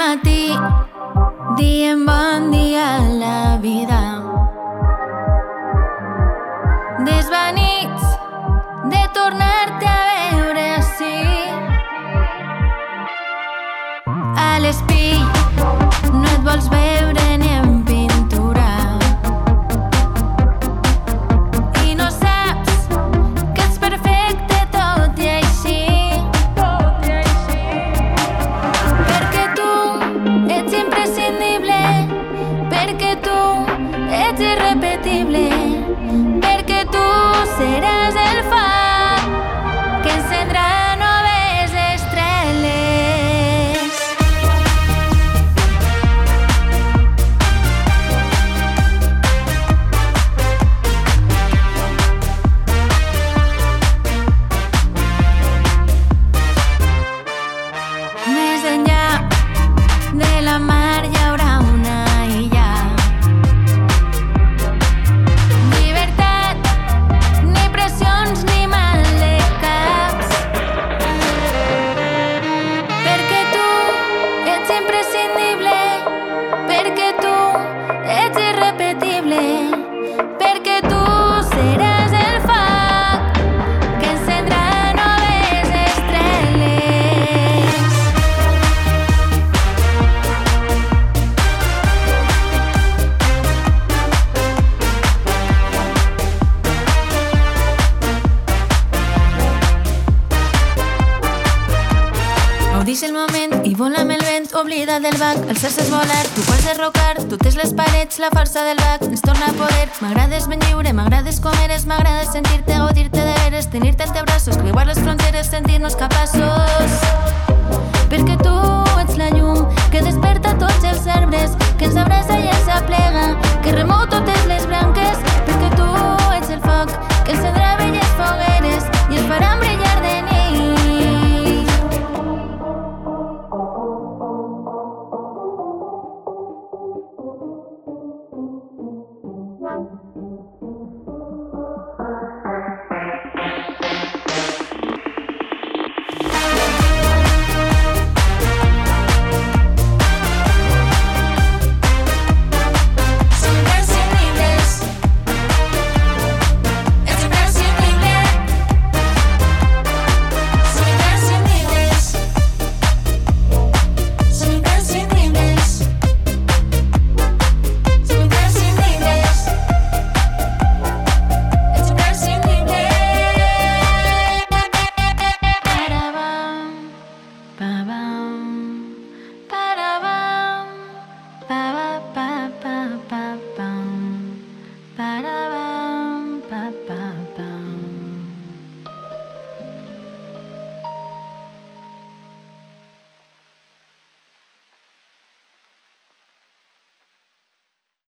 matí dient bon dia a la vida. Desvanits de tornar-te a veure així. A l'espill no et vols veure ni en pintura i no saps que ets perfecte tot i així. Perquè tu ets imprescindible, perquè tu ets irrepetible, perquè tu seràs el foc que encendrà noves estrelles. Més enllà de la mar hi haurà una illa. Llibertat, ni pressions ni mal de caps. Perquè tu ets imprescindible, perquè tu ets irrepetible, perquè tu seràs el foc que encendrà noves estrelles. Gaudix el moment i vola amb el vent, oblida del bac, el cel és volar, tu pots derrocar totes les parets, la força del bac ens torna a poder. M'agrades ben lliure, m'agrades com eres, m'agrada sentir-te, gaudir-te de veres, tenir-te entre braços, creuar les fronteres, sentir-nos capaços. Perquè tu